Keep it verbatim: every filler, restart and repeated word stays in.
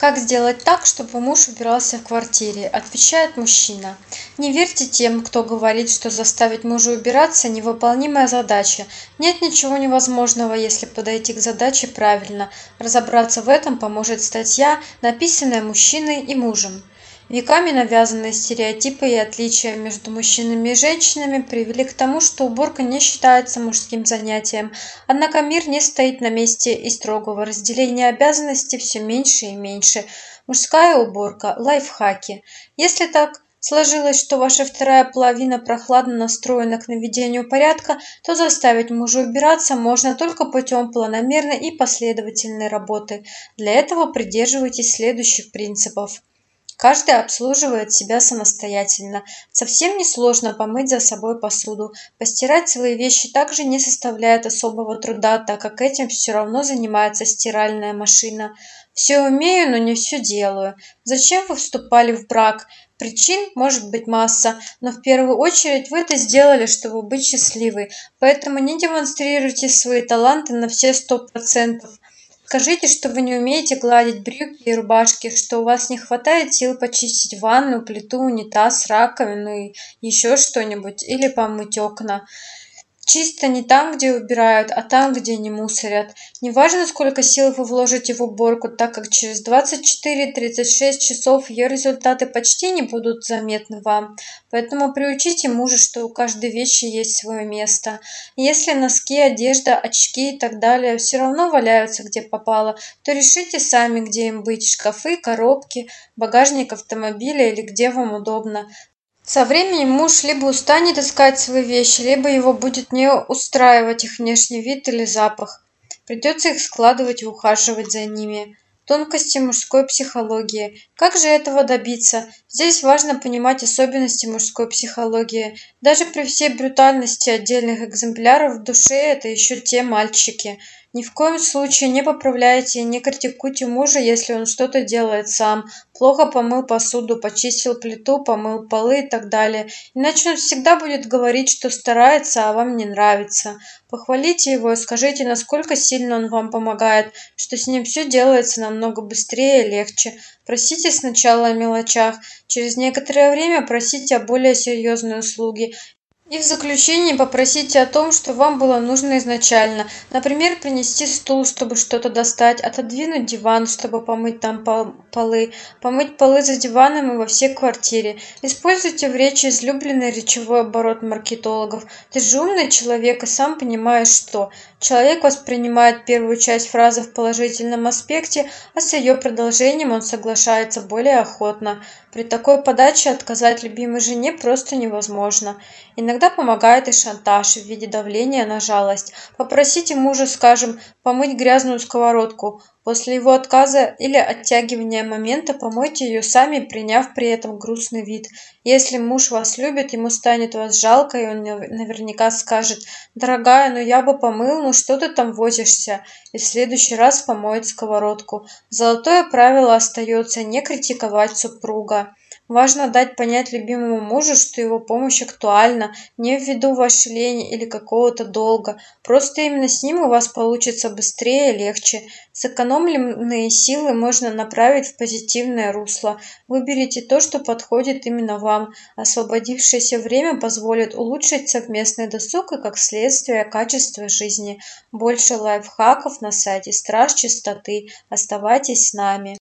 Как сделать так, чтобы муж убирался в квартире? Отвечает мужчина. Не верьте тем, кто говорит, что заставить мужа убираться – невыполнимая задача. Нет ничего невозможного, если подойти к задаче правильно. Разобраться в этом поможет статья, написанная мужчиной и мужем. Веками навязанные стереотипы и отличия между мужчинами и женщинами привели к тому, что уборка не считается мужским занятием. Однако мир не стоит на месте, и строгого разделения обязанностей все меньше и меньше. Мужская уборка – лайфхаки. Если так сложилось, что ваша вторая половина прохладно настроена к наведению порядка, то заставить мужа убираться можно только путем планомерной и последовательной работы. Для этого придерживайтесь следующих принципов. Каждый обслуживает себя самостоятельно. Совсем несложно помыть за собой посуду. Постирать свои вещи также не составляет особого труда, так как этим все равно занимается стиральная машина. Все умею, но не все делаю. Зачем вы вступали в брак? Причин может быть масса, но в первую очередь вы это сделали, чтобы быть счастливой. Поэтому не демонстрируйте свои таланты на все сто процентов. Скажите, что вы не умеете гладить брюки и рубашки, что у вас не хватает сил почистить ванну, плиту, унитаз, раковину и еще что-нибудь, или помыть окна. Чисто не там, где убирают, а там, где не мусорят. Неважно, сколько сил вы вложите в уборку, так как через двадцать четыре - тридцать шесть часов ее результаты почти не будут заметны вам. Поэтому приучите мужа, что у каждой вещи есть свое место. Если носки, одежда, очки и так далее все равно валяются где попало, то решите сами, где им быть: шкафы, коробки, багажник автомобиля или где вам удобно. Со временем муж либо устанет искать свои вещи, либо его будет не устраивать их внешний вид или запах. Придется их складывать и ухаживать за ними. Тонкости мужской психологии. Как же этого добиться? Здесь важно понимать особенности мужской психологии. Даже при всей брутальности отдельных экземпляров в душе это еще те мальчики. Ни в коем случае не поправляйте и не критикуйте мужа, если он что-то делает сам. Плохо помыл посуду, почистил плиту, помыл полы и так далее. Иначе он всегда будет говорить, что старается, а вам не нравится. Похвалите его и скажите, насколько сильно он вам помогает, что с ним все делается намного быстрее и легче. Просите сначала о мелочах, через некоторое время просите о более серьезной услуге. И в заключение попросите о том, что вам было нужно изначально. Например, принести стул, чтобы что-то достать, отодвинуть диван, чтобы помыть там полы, помыть полы за диваном и во всей квартире. Используйте в речи излюбленный речевой оборот маркетологов. Ты же умный человек и сам понимаешь, что. Человек воспринимает первую часть фразы в положительном аспекте, а с ее продолжением он соглашается более охотно. При такой подаче отказать любимой жене просто невозможно. Иногда помогает и шантаж в виде давления на жалость. Попросите мужа, скажем, помыть грязную сковородку. После его отказа или оттягивания момента помойте ее сами, приняв при этом грустный вид. Если муж вас любит, ему станет вас жалко, и он наверняка скажет: «Дорогая, ну я бы помыл, ну что ты там возишься?» И в следующий раз помоет сковородку. Золотое правило остается: не критиковать супруга. Важно дать понять любимому мужу, что его помощь актуальна, не ввиду вашей лени или какого-то долга. Просто именно с ним у вас получится быстрее и легче. Сэкономленные силы можно направить в позитивное русло. Выберите то, что подходит именно вам. Освободившееся время позволит улучшить совместный досуг и, как следствие, качество жизни. Больше лайфхаков на сайте Страж Чистоты. Оставайтесь с нами.